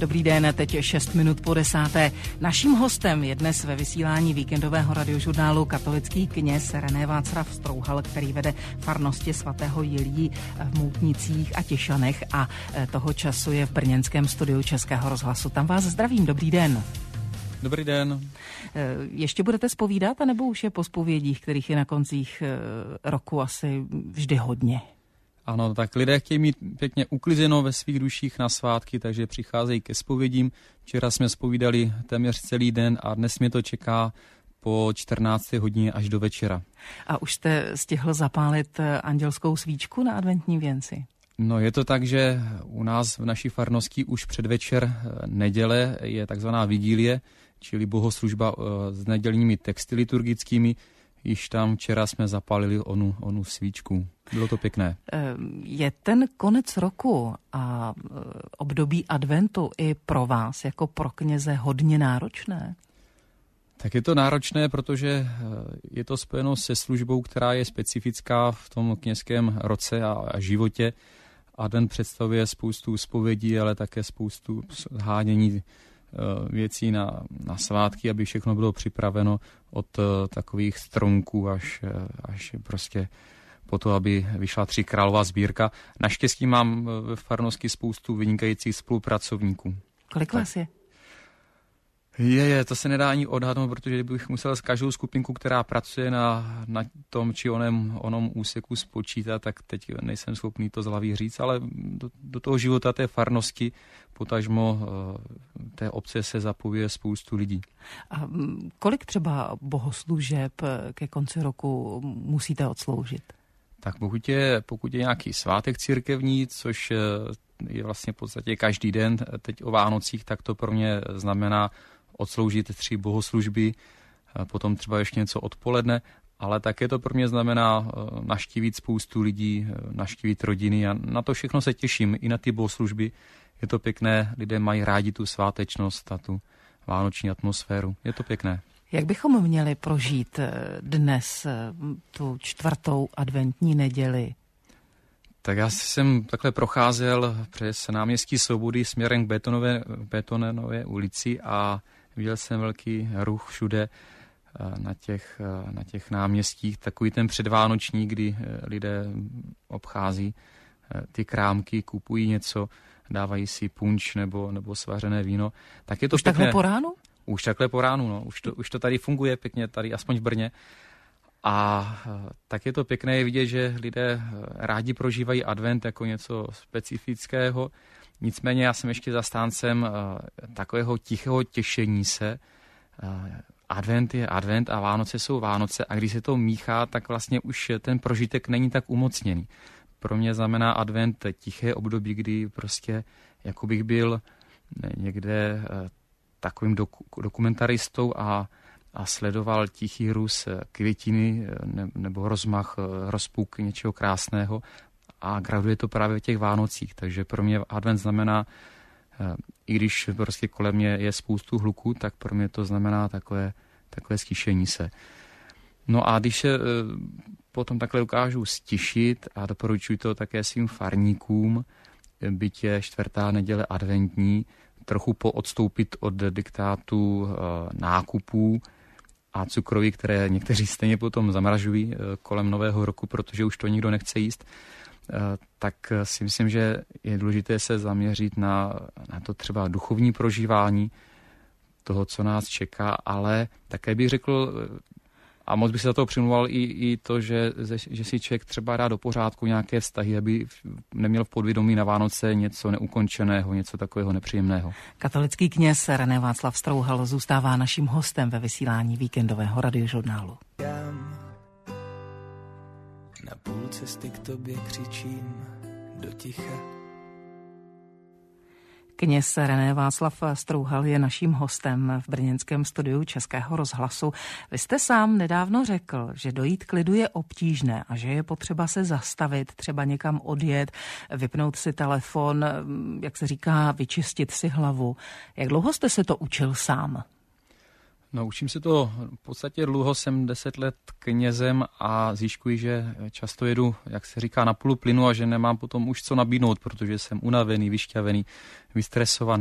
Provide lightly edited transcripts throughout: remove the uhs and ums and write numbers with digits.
Dobrý den, teď je 6 minut po 10. Naším hostem je dnes ve vysílání víkendového radiožurnálu katolický kněz René Václav Strouhal, který vede farnosti svatého Jiljí v Moutnicích a Těšanech a toho času je v brněnském studiu Českého rozhlasu. Tam vás zdravím, dobrý den. Dobrý den. Ještě budete zpovídat, anebo už je po zpovědích, kterých je na koncích roku asi vždy hodně? Ano, tak lidé chtějí mít pěkně uklizeno ve svých duších na svátky, takže přicházejí ke zpovědím. Včera jsme zpovídali téměř celý den a dnes mě to čeká po 14. hodině až do večera. A už jste stihl zapálit andělskou svíčku na adventní věnci? No je to tak, že u nás v naší farnosti už předvečer neděle je takzvaná vigílie, čili bohoslužba s nedělními texty liturgickými. Již tam včera jsme zapálili onu svíčku. Bylo to pěkné. Je ten konec roku a období adventu i pro vás jako pro kněze hodně náročné? Tak je to náročné, protože je to spojeno se službou, která je specifická v tom kněžském roce a životě. Advent představuje spoustu zpovědí, ale také spoustu hádění věcí na svátky, aby všechno bylo připraveno od takových stronků až prostě po to, aby vyšla 3 králová sbírka. Naštěstí mám ve farnosti spoustu vynikajících spolupracovníků. Kolik vás je? To se nedá ani odhadnout, protože bych musel s každou skupinku, která pracuje na tom či onom úseku spočítat, tak teď nejsem schopný to z hlavy říct, ale do toho života té farnosti, potažmo té obce se zapojuje spoustu lidí. A kolik třeba bohoslužeb ke konci roku musíte odsloužit? Tak pokud je nějaký svátek církevní, což je vlastně v podstatě každý den, teď o Vánocích, tak to pro mě znamená odsloužit 3 bohoslužby, potom třeba ještě něco odpoledne, ale také to pro mě znamená navštívit spoustu lidí, navštívit rodiny a na to všechno se těším, i na ty bohoslužby. Je to pěkné, lidé mají rádi tu svátečnost a tu vánoční atmosféru. Je to pěkné. Jak bychom měli prožít dnes tu 4. adventní neděli? Tak já jsem takhle procházel přes náměstí Svobody směrem k Betonové ulici a viděl jsem velký ruch všude na těch náměstích, takový ten předvánoční, kdy lidé obchází ty krámky, kupují něco, dávají si punč nebo svařené víno. Tak je to už pěkné, takhle po ránu? Už takhle po ránu, no. Už to tady funguje pěkně, tady aspoň v Brně. A tak je to pěkné vidět, že lidé rádi prožívají advent jako něco specifického. Nicméně já jsem ještě zastáncem takového tichého těšení se. Advent je advent a Vánoce jsou Vánoce a když se to míchá, tak vlastně už ten prožitek není tak umocněný. Pro mě znamená advent tiché období, kdy prostě jako bych byl někde takovým dokumentaristou a sledoval tichý růst květiny nebo rozmach, rozpuk něčeho krásného a graduje to právě v těch Vánocích. Takže pro mě advent znamená, i když prostě kolem mě je spoustu hluku, tak pro mě to znamená takové stišení se. No a když se potom takhle dokážu stišit a doporučuji to také svým farníkům, byť je 4. neděle adventní, trochu poodstoupit od diktátu nákupů a cukroví, které někteří stejně potom zamražují kolem Nového roku, protože už to nikdo nechce jíst, tak si myslím, že je důležité se zaměřit na to třeba duchovní prožívání toho, co nás čeká, ale také bych řekl, a moc bych se za to přimlouval i to, že si člověk třeba dá do pořádku nějaké vztahy, aby neměl v podvědomí na Vánoce něco neukončeného, něco takového nepříjemného. Katolický kněz René Václav Strouhal zůstává naším hostem ve vysílání víkendového radiožurnálu. Na půl cesty k tobě křičím do ticha. Kněz René Václav Strouhal je naším hostem v brněnském studiu Českého rozhlasu. Vy jste sám nedávno řekl, že dojít k lidu je obtížné a že je potřeba se zastavit, třeba někam odjet, vypnout si telefon, jak se říká, vyčistit si hlavu. Jak dlouho jste se to učil sám? No, učím se to v podstatě dlouho, jsem 10 let knězem a zjišťuji, že často jedu, jak se říká, na půl plynu a že nemám potom už co nabídnout, protože jsem unavený, vyšťavený, vystresovaný.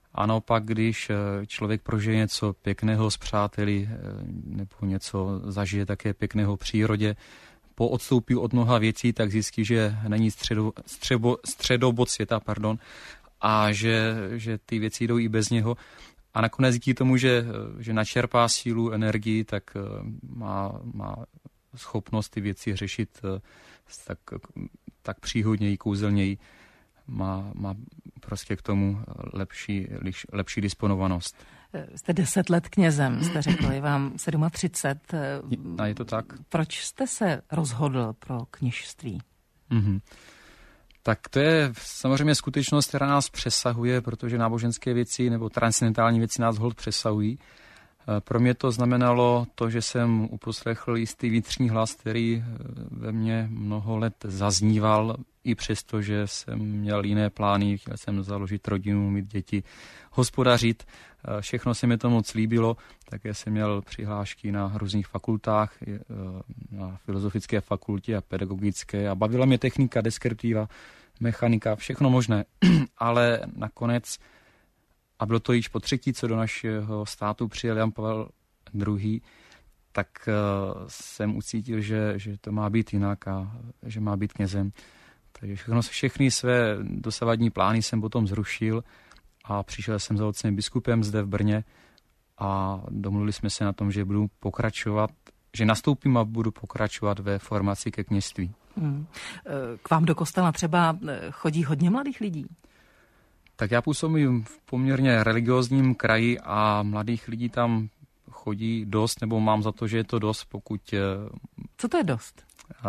A naopak, když člověk prožije něco pěkného s přáteli nebo něco zažije také pěkného v přírodě, poodstoupí od mnoha věcí, tak zjistí, že není středobod světa, a že ty věci jdou i bez něho. A nakonec díky tomu, že načerpá sílu, energii, tak má schopnost ty věci řešit tak příhodněji, kouzelněji. Má prostě k tomu lepší disponovanost. Jste 10 let knězem, jste řekl, je vám 37. A je to tak. Proč jste se rozhodl pro kněžství? Tak to je samozřejmě skutečnost, která nás přesahuje, protože náboženské věci nebo transcendentální věci nás holt přesahují. Pro mě to znamenalo to, že jsem uposlechl jistý vnitřní hlas, který ve mně mnoho let zazníval, i přesto, že jsem měl jiné plány, chtěl jsem založit rodinu, mít děti, hospodařit. Všechno se mi to moc líbilo, také jsem měl přihlášky na různých fakultách, na filozofické fakultě a pedagogické a bavila mě technika, deskriptiva, mechanika, všechno možné. Ale nakonec, a bylo to již po třetí, co do našeho státu přijel Jan Pavel II., tak jsem ucítil, že to má být jinak a že má být knězem. Takže všechny své dosavadní plány jsem potom zrušil a přišel jsem za otcem biskupem zde v Brně a domluvili jsme se na tom, že budu pokračovat, že nastoupím a budu pokračovat ve formaci ke kněžství. K vám do kostela třeba chodí hodně mladých lidí? Tak já působím v poměrně religiózním kraji a mladých lidí tam chodí dost, nebo mám za to, že je to dost, pokud... Co to je dost?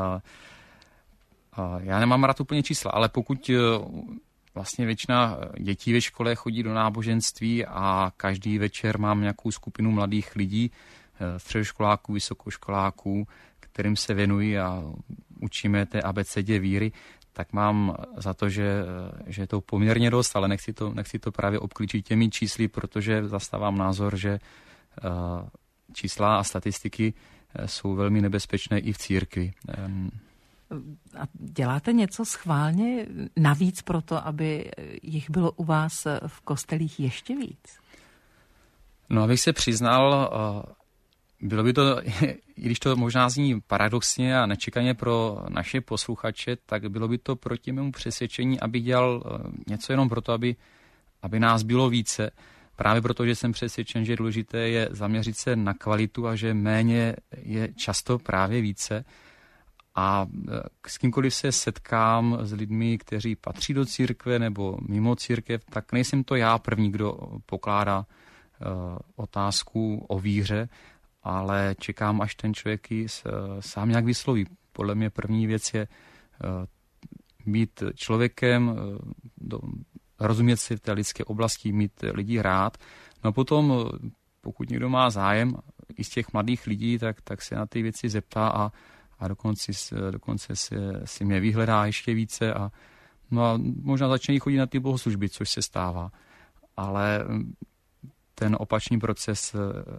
Já nemám rád úplně čísla, ale pokud vlastně většina dětí ve škole chodí do náboženství a každý večer mám nějakou skupinu mladých lidí, středoškoláků, vysokoškoláků, kterým se věnují a učíme té abecedě víry, tak mám za to, že je to poměrně dost, ale nechci to právě obklíčit těmi čísly, protože zastávám názor, že čísla a statistiky jsou velmi nebezpečné i v církvi. A děláte něco schválně navíc proto, aby jich bylo u vás v kostelích ještě víc? No, abych se přiznal, bylo by to, i když to možná zní paradoxně a nečekaně pro naše posluchače, tak bylo by to proti mému přesvědčení, abych dělal něco jenom proto, aby nás bylo více. Právě proto, že jsem přesvědčen, že důležité je zaměřit se na kvalitu a že méně je často právě více. A s kýmkoliv se setkám s lidmi, kteří patří do církve nebo mimo církev, tak nejsem to já první, kdo pokládá otázku o víře, ale čekám, až ten člověk ji sám nějak vysloví. Podle mě první věc je být člověkem, rozumět si v té lidské oblasti, mít lidi rád. No a potom, pokud někdo má zájem i z těch mladých lidí, tak se na ty věci zeptá a dokonce si mě vyhledá ještě více a možná začne chodit na ty bohoslužby, což se stává. Ale ten opačný proces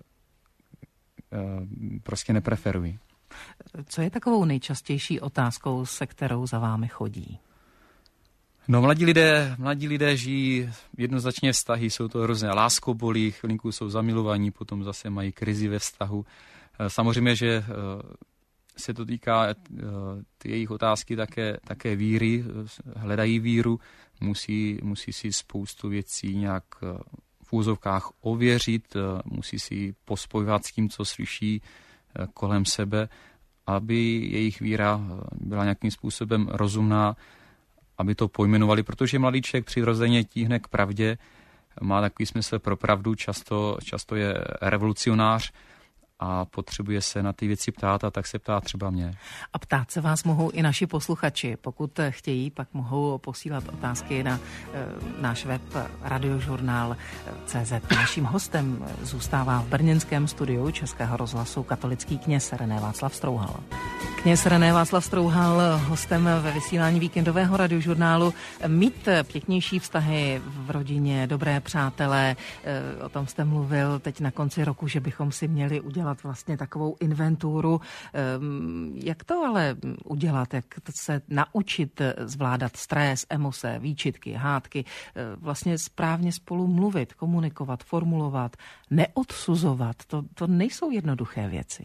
prostě nepreferuji. Co je takovou nejčastější otázkou, se kterou za vámi chodí? No, mladí lidé žijí jednoznačně vztahy, jsou to různé láskobolí, chvilinku jsou zamilovaní, potom zase mají krizi ve vztahu. Samozřejmě, že se to týká ty jejich otázky také víry, hledají víru, musí si spoustu věcí nějak v úzovkách ověřit, musí si pospojovat s tím, co slyší kolem sebe, aby jejich víra byla nějakým způsobem rozumná, aby to pojmenovali, protože mladý člověk přirozeně tíhne k pravdě, má takový smysl pro pravdu, často je revolucionář a potřebuje se na ty věci ptát a tak se ptá třeba mě. A ptát se vás mohou i naši posluchači. Pokud chtějí, pak mohou posílat otázky na náš web radiožurnál.cz. Naším hostem zůstává v brněnském studiu Českého rozhlasu katolický kněz René Václav Strouhal. Kněz René Václav Strouhal, hostem ve vysílání víkendového radiožurnálu. Mít pěknější vztahy v rodině, dobré přátelé, o tom jste mluvil teď na konci roku, že bychom si měli udělat udělat vlastně takovou inventuru. Jak to ale udělat? Jak se naučit zvládat stres, emoce, výčitky, hádky, vlastně správně spolu mluvit, komunikovat, formulovat, neodsuzovat? To nejsou jednoduché věci.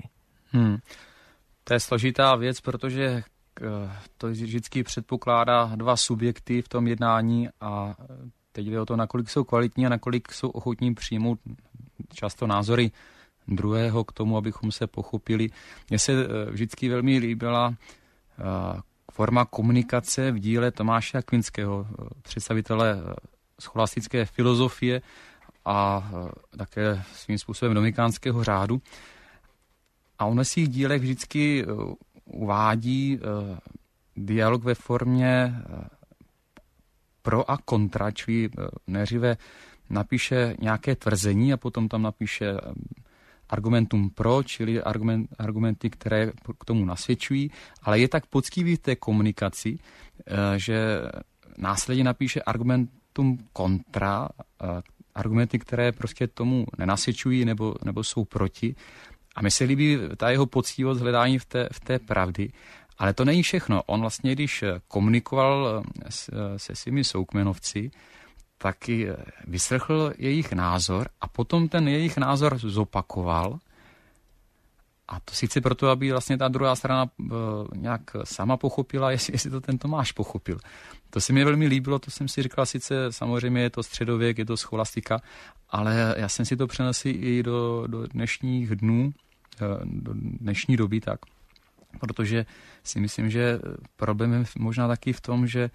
To je složitá věc, protože to vždycky předpokládá dva subjekty v tom jednání a teď jde o to, nakolik jsou kvalitní a nakolik jsou ochotní přijmout často názory druhého k tomu, abychom se pochopili. Mně se vždycky velmi líbila forma komunikace v díle Tomáše Akvinského, představitele scholastické filozofie a také svým způsobem dominikánského řádu. A on ve svých dílech vždycky uvádí dialog ve formě pro a kontra, čili nejdříve napíše nějaké tvrzení a potom tam napíše argumentum pro, čili argumenty, které k tomu nasvědčují, ale je tak poctivý v té komunikaci, že následně napíše argumentum kontra, argumenty, které prostě tomu nenasvědčují nebo jsou proti. A mně se líbí ta jeho poctivost hledání v té pravdy, ale to není všechno. On vlastně, když komunikoval se svými soukmenovci, taky vyslechl jejich názor a potom ten jejich názor zopakoval. A to sice proto, aby vlastně ta druhá strana nějak sama pochopila, jestli to ten Tomáš pochopil. To se mi velmi líbilo, to jsem si říkal, sice samozřejmě je to středověk, je to scholastika, ale já jsem si to přenesl i do dnešních dnů, do dnešní doby tak. Protože si myslím, že problém je možná taky v tom, že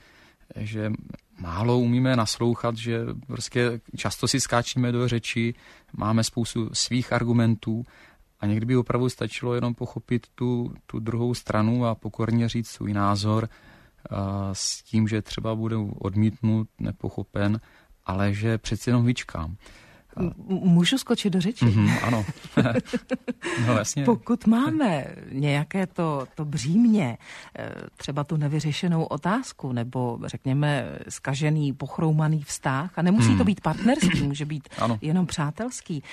málo umíme naslouchat, že prostě často si skáčíme do řeči, máme spoustu svých argumentů a někdy by opravdu stačilo jenom pochopit tu druhou stranu a pokorně říct svůj názor s tím, že třeba bude odmítnut, nepochopen, ale že přeci jenom vyčkám. Můžu skočit do řeči? Ano. No, jasně. Pokud máme nějaké to břímě, třeba tu nevyřešenou otázku, nebo řekněme zkažený, pochroumaný vztah, a nemusí to být partnerský, může být jenom přátelský,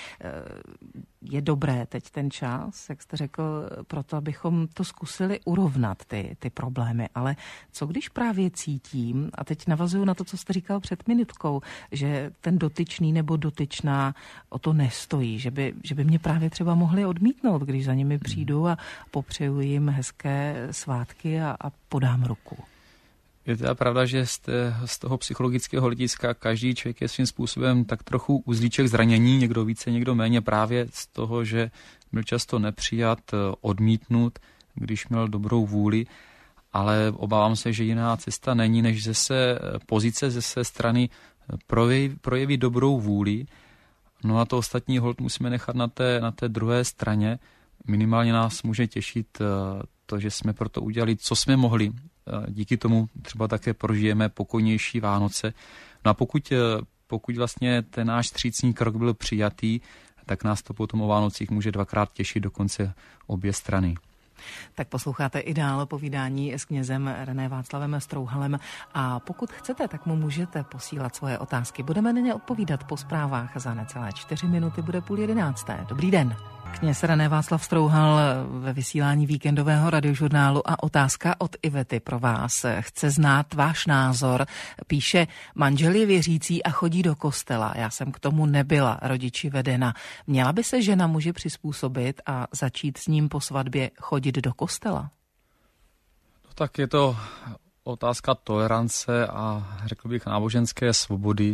je dobré teď ten čas, jak jste řekl, proto, abychom to zkusili urovnat ty problémy. Ale co když právě cítím, a teď navazuju na to, co jste říkal před minutkou, že ten dotyčný nebo dotyčná o to nestojí, že by mě právě třeba mohli odmítnout, když za nimi přijdu a popřeju jim hezké svátky a podám ruku. Je teda pravda, že z toho psychologického hlediska každý člověk je svým způsobem tak trochu uzlíček zranění, někdo více, někdo méně, právě z toho, že byl často nepřijat, odmítnut, když měl dobrou vůli, ale obávám se, že jiná cesta není, než pozice ze své strany projevit dobrou vůli. No a to ostatní holt musíme nechat na té druhé straně. Minimálně nás může těšit to, že jsme proto udělali, co jsme mohli. Díky tomu třeba také prožijeme pokojnější Vánoce. No a pokud vlastně ten náš vstřícný krok byl přijatý, tak nás to potom o Vánocích může dvakrát těšit dokonce obě strany. Tak posloucháte i dál povídání s knězem René Václavem Strouhalem a pokud chcete, tak mu můžete posílat svoje otázky. Budeme na ně odpovídat po zprávách. Za necelé 4 minuty bude 10:30. Dobrý den. Kněz René Václav Strouhal ve vysílání víkendového radiožurnálu a otázka od Ivety pro vás. Chce znát váš názor. Píše, manžel je věřící a chodí do kostela. Já jsem k tomu nebyla rodiči vedena. Měla by se žena muži přizpůsobit a začít s ním po svatbě chodit do kostela? No, tak je to otázka tolerance a řekl bych náboženské svobody.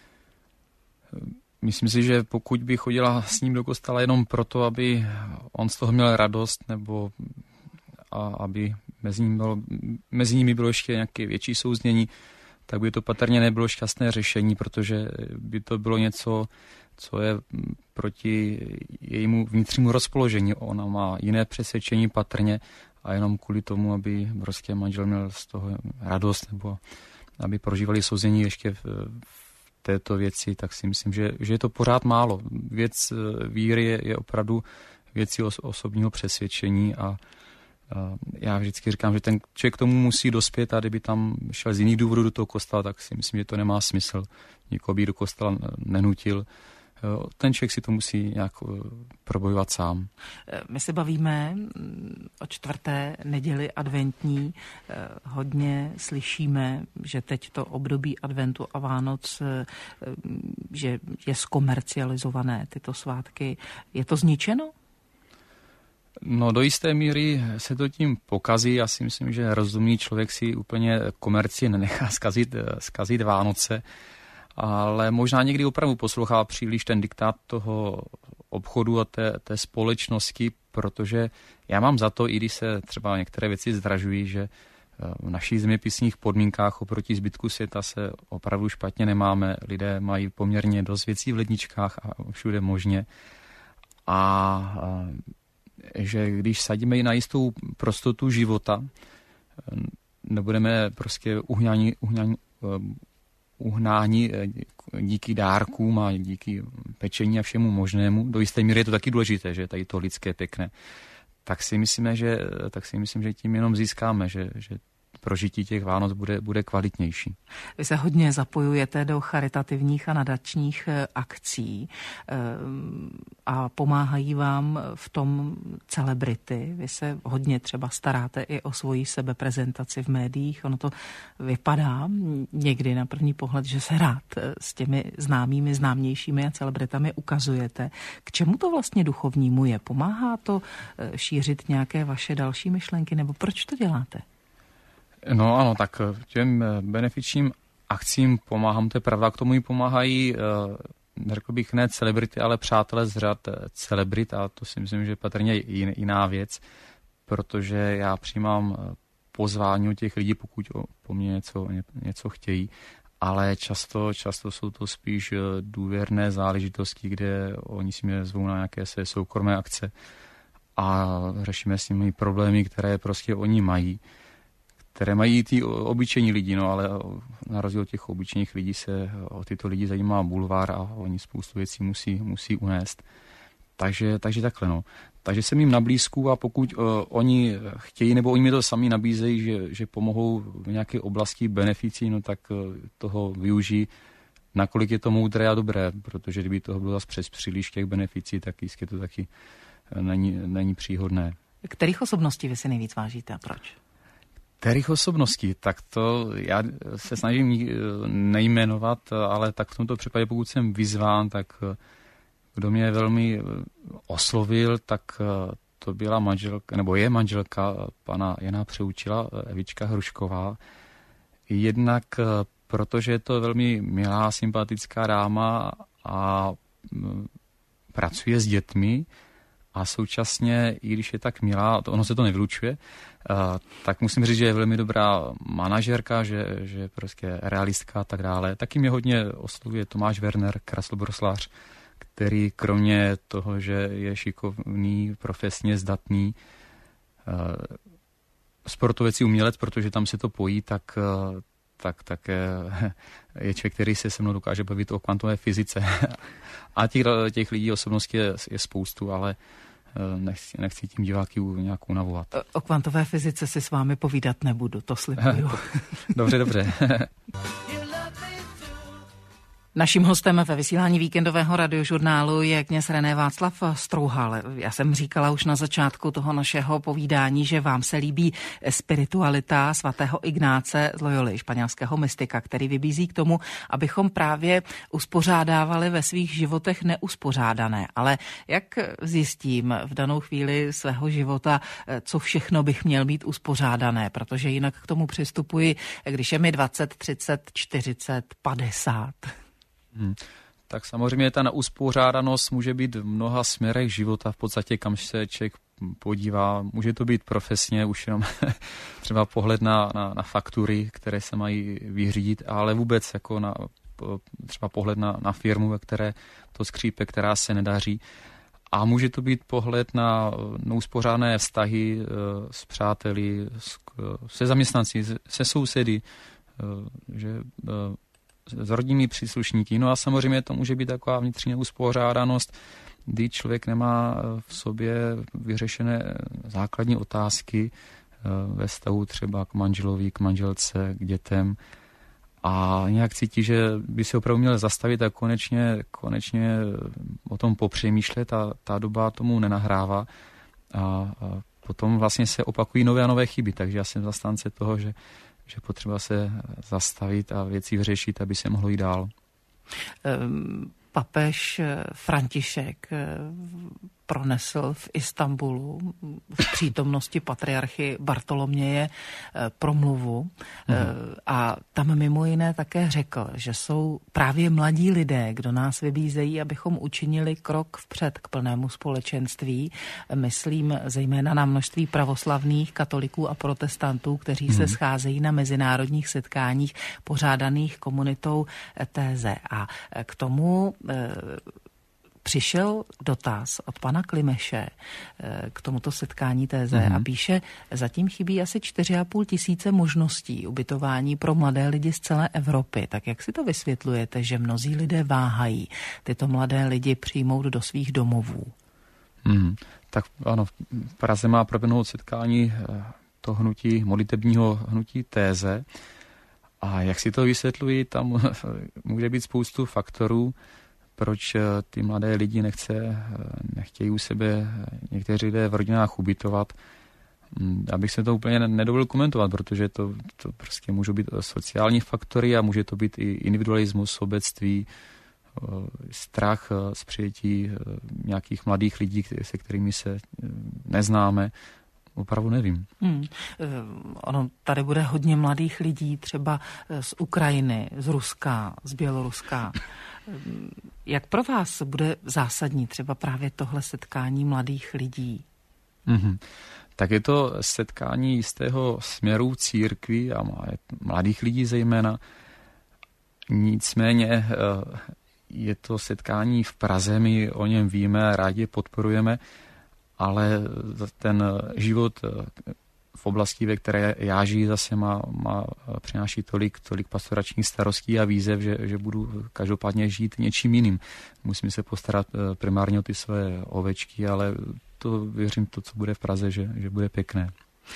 Myslím si, že pokud by chodila s ním do kostela jenom proto, aby on z toho měl radost, nebo aby mezi nimi bylo ještě nějaké větší souznění, tak by to patrně nebylo šťastné řešení, protože by to bylo něco, co je proti jejímu vnitřnímu rozpoložení. Ona má jiné přesvědčení patrně a jenom kvůli tomu, aby prostě manžel měl z toho radost, nebo aby prožívali souznění ještě v této věci, tak si myslím, že je to pořád málo. Věc víry je opravdu věcí osobního přesvědčení a já vždycky říkám, že ten člověk k tomu musí dospět a kdyby tam šel z jiných důvodů do toho kostela, tak si myslím, že to nemá smysl. Nikoho by do kostela nenutil. ten člověk si to musí nějak probojovat sám. My se bavíme o 4. neděli adventní. Hodně slyšíme, že teď to období adventu a Vánoc, že je zkomercializované tyto svátky. Je to zničeno? No do jisté míry se to tím pokazí. Já si myslím, že rozumný člověk si úplně komerci nenechá zkazit Vánoce, ale možná někdy opravdu poslouchá příliš ten diktát toho obchodu a té společnosti, protože já mám za to, i když se třeba některé věci zdražují, že v našich zeměpisných podmínkách oproti zbytku světa se opravdu špatně nemáme. Lidé mají poměrně dost věcí v ledničkách a všude možně. A že když sadíme i na jistou prostotu života, nebudeme prostě uhnáni díky dárkům a díky pečení a všemu možnému. Do jisté míry je to taky důležité, že tady to lidské pěkné. Tak si myslím, že tím jenom získáme, že prožití těch Vánoc bude kvalitnější. Vy se hodně zapojujete do charitativních a nadačních akcí a pomáhají vám v tom celebrity. Vy se hodně třeba staráte i o svoji sebeprezentaci v médiích. Ono to vypadá někdy na první pohled, že se rád s těmi známějšími a celebritami ukazujete. K čemu to vlastně duchovnímu je? Pomáhá to šířit nějaké vaše další myšlenky, nebo proč to děláte? No ano, tak těm benefičním akcím pomáhám, to je pravda, k tomu jí pomáhají, řekl bych, ne celebrity, ale přátelé z řad celebrit, a to si myslím, že patrně jiná věc, protože já přijímám pozvání od těch lidí, pokud po mně něco chtějí, ale často jsou to spíš důvěrné záležitosti, kde oni si mě zvou na nějaké své soukromé akce a řešíme s nimi problémy, které prostě oni mají, které mají ty obyčejní lidi, no ale na rozdíl od těch obyčejných lidí se o tyto lidi zajímá bulvár a oni spoustu věcí musí unést. Takže takhle, no. Takže jsem jim na blízku a pokud oni chtějí, nebo oni mi to sami nabízejí, že pomohou v nějaké oblasti beneficí, no tak toho využijí, nakolik je to moudré a dobré, protože kdyby toho bylo zase přes příliš těch beneficí, tak jistě to taky není příhodné. Kterých osobností vy si nejvíc vážíte a proč? Kterých osobností? Tak to já se snažím nejmenovat, ale tak v tomto případě, pokud jsem vyzván, tak kdo mě velmi oslovil, tak to byla manželka, nebo je manželka pana Jana Přeučila, Evička Hrušková. Jednak protože je to velmi milá, sympatická dáma a pracuje s dětmi, a současně, i když je tak milá, ono se to nevylučuje, tak musím říct, že je velmi dobrá manažerka, že prostě realistka a tak dále. Taky mě hodně oslovuje Tomáš Werner, krasobruslař, který kromě toho, že je šikovný, profesně zdatný, sportovec i umělec, protože tam se to pojí, tak také je člověk, který se mnou dokáže bavit o kvantové fyzice. A těch lidí osobností je spoustu, ale nechci tím diváky nějakou navolat. O kvantové fyzice si s vámi povídat nebudu, to slibuju. Dobře. Naším hostem ve vysílání víkendového radiožurnálu je kněz René Václav Strouhal. Já jsem říkala už na začátku toho našeho povídání, že vám se líbí spiritualita svatého Ignáce z Loyoly, španělského mystika, který vybízí k tomu, abychom právě uspořádávali ve svých životech neuspořádané. Ale jak zjistím v danou chvíli svého života, co všechno bych měl mít uspořádané, protože jinak k tomu přistupuji, když je mi 20, 30, 40, 50. Tak samozřejmě ta neuspořádanost může být v mnoha směrech života, v podstatě kam se člověk podívá. Může to být profesně, už jenom třeba pohled na faktury, které se mají vyřídit, ale vůbec jako třeba pohled na firmu, ve které to skřípe, která se nedaří. A může to být pohled na neuspořádané vztahy s přáteli, se zaměstnanci, se sousedy, že s rodinými příslušníky. No a samozřejmě to může být taková vnitřní neuspořádanost, kdy člověk nemá v sobě vyřešené základní otázky ve vztahu třeba k manželovi, k manželce, k dětem. a nějak cítí, že by se opravdu měl zastavit a konečně o tom popřemýšlet a ta doba tomu nenahrává a potom vlastně se opakují nové a nové chyby, takže já jsem zastánce toho, že potřeba se zastavit a věci vyřešit, aby se mohlo jít dál. Papež František pronesl v Istanbulu v přítomnosti patriarchy Bartoloměje promluvu a tam mimo jiné také řekl, že jsou právě mladí lidé, kdo nás vybízejí, abychom učinili krok vpřed k plnému společenství. Myslím zejména na množství pravoslavných katolíků a protestantů, kteří se scházejí na mezinárodních setkáních pořádaných komunitou Téze. A k tomu přišel dotaz od pana Klimeše k tomuto setkání Téze a píše, zatím chybí asi 4,5 tisíce možností ubytování pro mladé lidi z celé Evropy. Tak jak si to vysvětlujete, že mnozí lidé váhají tyto mladé lidi přijmout do svých domovů? Tak ano, v Praze má proběhnout setkání to modlitebního hnutí Téze. A jak si to vysvětluji, tam může být spoustu faktorů, proč ty mladé lidi nechtějí u sebe někteří lidé v rodinách ubytovat. Abych se to úplně nedovolil komentovat, protože to prostě můžou být sociální faktory a může to být i individualismus, sobectví, strach z přijetí nějakých mladých lidí, se kterými se neznáme. Opravdu nevím. Ono tady bude hodně mladých lidí, třeba z Ukrajiny, z Ruska, z Běloruska. Jak pro vás bude zásadní třeba právě tohle setkání mladých lidí? Tak je to setkání jistého směru církví a mladých lidí zejména. Nicméně je to setkání v Praze, my o něm víme, rádi podporujeme, ale ten život v oblasti, ve které já žiji, zase přináší tolik pastoračních starostí a výzev, že budu každopádně žít něčím jiným. Musím se postarat primárně o ty své ovečky, ale věřím to, co bude v Praze, že bude pěkné.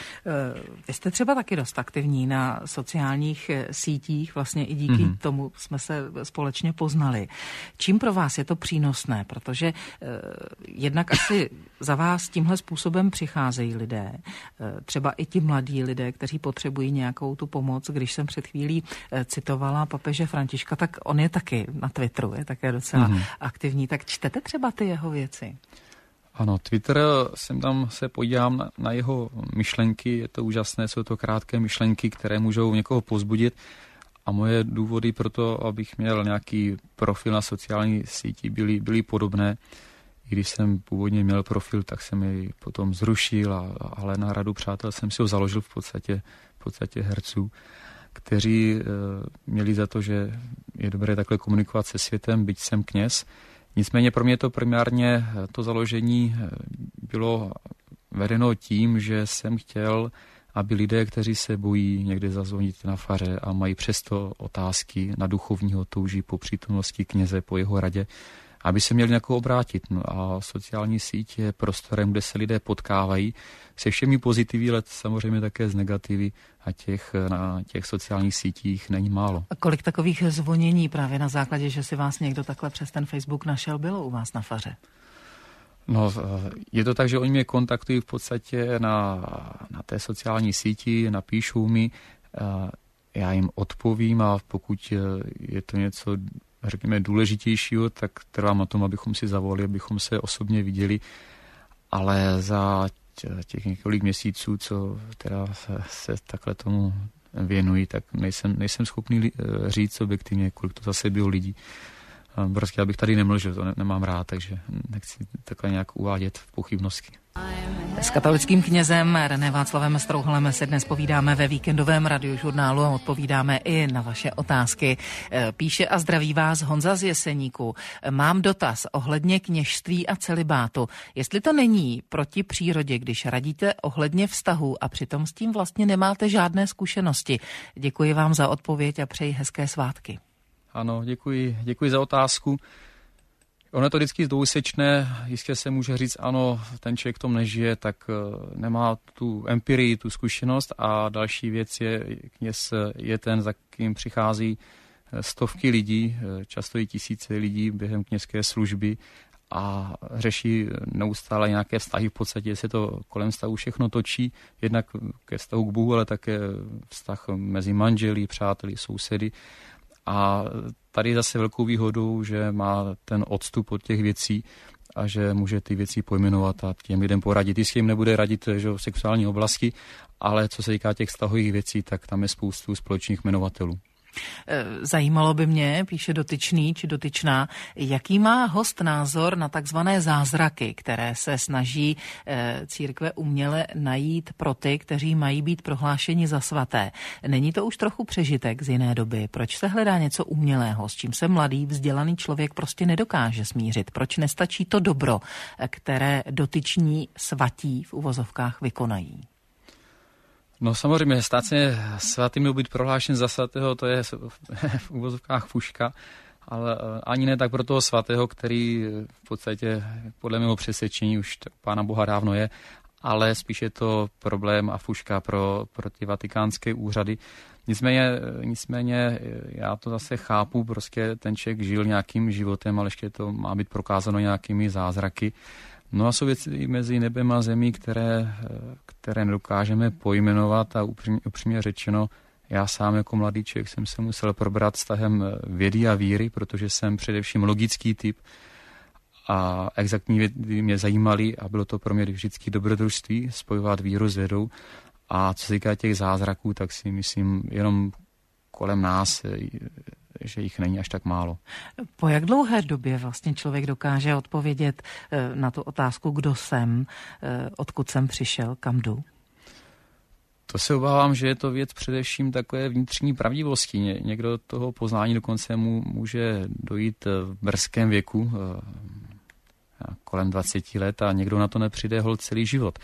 Vy jste třeba taky dost aktivní na sociálních sítích, vlastně i díky tomu jsme se společně poznali. Čím pro vás je to přínosné? Protože jednak asi za vás tímhle způsobem přicházejí lidé, třeba i ti mladí lidé, kteří potřebují nějakou tu pomoc. Když jsem před chvílí citovala papeže Františka, tak on je taky na Twitteru, je také docela aktivní. Tak čtete třeba ty jeho věci? Ano, Twitter, jsem tam se podívám na jeho myšlenky, je to úžasné, jsou to krátké myšlenky, které můžou někoho povzbudit a moje důvody pro to, abych měl nějaký profil na sociální síti, byly podobné. I když jsem původně měl profil, tak jsem jej potom zrušil, ale na radu přátel jsem si ho založil v podstatě herců, kteří měli za to, že je dobré takhle komunikovat se světem, byť jsem kněz. Nicméně pro mě to primárně to založení bylo vedeno tím, že jsem chtěl, aby lidé, kteří se bojí někde zazvonit na faře a mají přesto otázky na duchovního, touží po přítomnosti kněze, po jeho radě, aby se měli nějakou obrátit. No a sociální síť je prostorem, kde se lidé potkávají se všemi pozitivy, ale samozřejmě také z negativy a na těch sociálních sítích není málo. A kolik takových zvonění právě na základě, že si vás někdo takhle přes ten Facebook našel, bylo u vás na faře? No, je to tak, že oni mě kontaktují v podstatě na té sociální síti, napíšou mi, já jim odpovím a pokud je to něco, řekněme, důležitějšího, tak trvám na tom, abychom si zavolali, abychom se osobně viděli, ale za těch několik měsíců, co teda se takhle tomu věnují, tak nejsem schopný říct objektivně, kolik to zase bylo lidí. Prostě abych tady nemlžil, to nemám rád, takže nechci takhle nějak uvádět v pochybnosti. S katolickým knězem René Václavem Strouhalem se dnes povídáme ve víkendovém radiožurnálu a odpovídáme i na vaše otázky. Píše a zdraví vás Honza z Jeseníku. Mám dotaz ohledně kněžství a celibátu. Jestli to není proti přírodě, když radíte ohledně vztahu a přitom s tím vlastně nemáte žádné zkušenosti. Děkuji vám za odpověď a přeji hezké svátky. Ano, děkuji za otázku. Ono je to vždycky dvousečné, jistě se může říct, ano, ten člověk v tom nežije, tak nemá tu empirii, tu zkušenost a další věc je, kněz je ten, za kým přichází stovky lidí, často i tisíce lidí během kněžské služby a řeší neustále nějaké vztahy, v podstatě se to kolem vztahu všechno točí, jednak ke vztahu k Bohu, ale také vztah mezi manželi, přáteli, sousedy. A tady je zase velkou výhodou, že má ten odstup od těch věcí a že může ty věci pojmenovat a těm lidem poradit. Jistě jim nebude radit že, v sexuální oblasti, ale co se týká těch vztahových věcí, tak tam je spoustu společných jmenovatelů. Zajímalo by mě, píše dotyčný či dotyčná, jaký má host názor na takzvané zázraky, které se snaží církve uměle najít pro ty, kteří mají být prohlášeni za svaté. Není to už trochu přežitek z jiné doby? Proč se hledá něco umělého, s čím se mladý, vzdělaný člověk prostě nedokáže smířit? Proč nestačí to dobro, které dotyční svatí v uvozovkách vykonají? No samozřejmě, stát se svatým nebo být prohlášen za svatého, to je v uvozovkách fuška, ale ani ne tak pro toho svatého, který v podstatě podle mého přesvědčení už Pána Boha dávno je, ale spíš je to problém a fuška pro ty vatikánské úřady. Nicméně já to zase chápu, prostě ten člověk žil nějakým životem, ale ještě to má být prokázáno nějakými zázraky. No a jsou věci mezi nebem a zemí, které nedokážeme pojmenovat a upřímně řečeno, já sám jako mladý člověk jsem se musel probrat vztahem vědy a víry, protože jsem především logický typ a exaktní vědy mě zajímaly a bylo to pro mě vždycky dobrodružství spojovat víru s vědou. A co se týká těch zázraků, tak si myslím jenom kolem nás, že jich není až tak málo. Po jak dlouhé době vlastně člověk dokáže odpovědět na tu otázku, kdo jsem, odkud jsem přišel, kam jdu? To se obávám, že je to věc především takové vnitřní pravdivosti. Někdo toho poznání dokonce mu může dojít v brzkém věku, kolem 20 let, a někdo na to nepřijde holt celý život.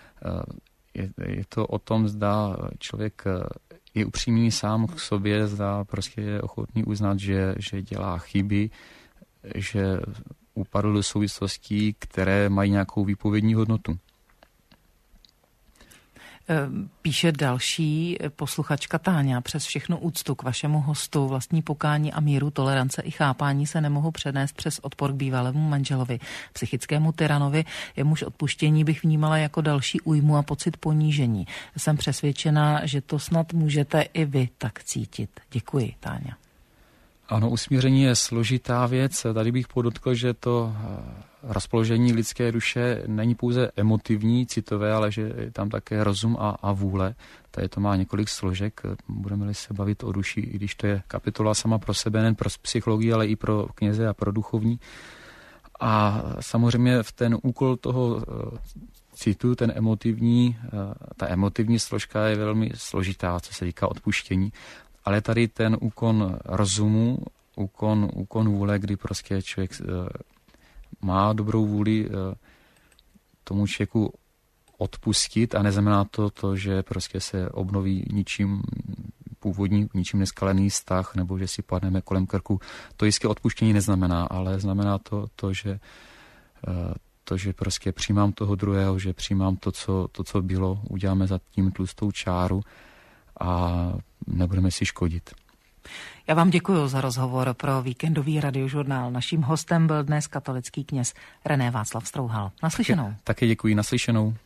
Je to o tom, zda člověk je upřímný sám k sobě, zda prostě je ochotný uznat, že dělá chyby, že upadl do souvislostí, které mají nějakou výpovědní hodnotu. Píše další posluchačka Táňa: přes všechnu úctu k vašemu hostu, vlastní pokání a míru tolerance i chápání se nemohu přenést přes odpor k bývalému manželovi, psychickému tyranovi, jemuž odpuštění bych vnímala jako další újmu a pocit ponížení. Jsem přesvědčena, že to snad můžete i vy tak cítit. Děkuji, Táňa. Ano, usmíření je složitá věc. Tady bych podotkl, že to rozpoložení lidské duše není pouze emotivní, citové, ale že je tam také rozum a vůle. Tady to má několik složek. Budeme-li se bavit o duši, i když to je kapitola sama pro sebe, nejen pro psychologii, ale i pro kněze a pro duchovní. A samozřejmě v ten úkol toho citu, ta emotivní složka je velmi složitá, co se týká odpuštění. Ale tady ten úkon rozumu, úkon vůle, kdy prostě člověk má dobrou vůli tomu člověku odpustit a neznamená to, že prostě se obnoví ničím neskalený vztah nebo že si padneme kolem krku. To jistě odpuštění neznamená, ale znamená to, že prostě přijímám toho druhého, že přijímám to, co bylo, uděláme za tím tlustou čáru a nebudeme si škodit. Já vám děkuji za rozhovor pro víkendový radiožurnál. Naším hostem byl dnes katolický kněz René Václav Strouhal. Naslyšenou. Také děkuji, naslyšenou.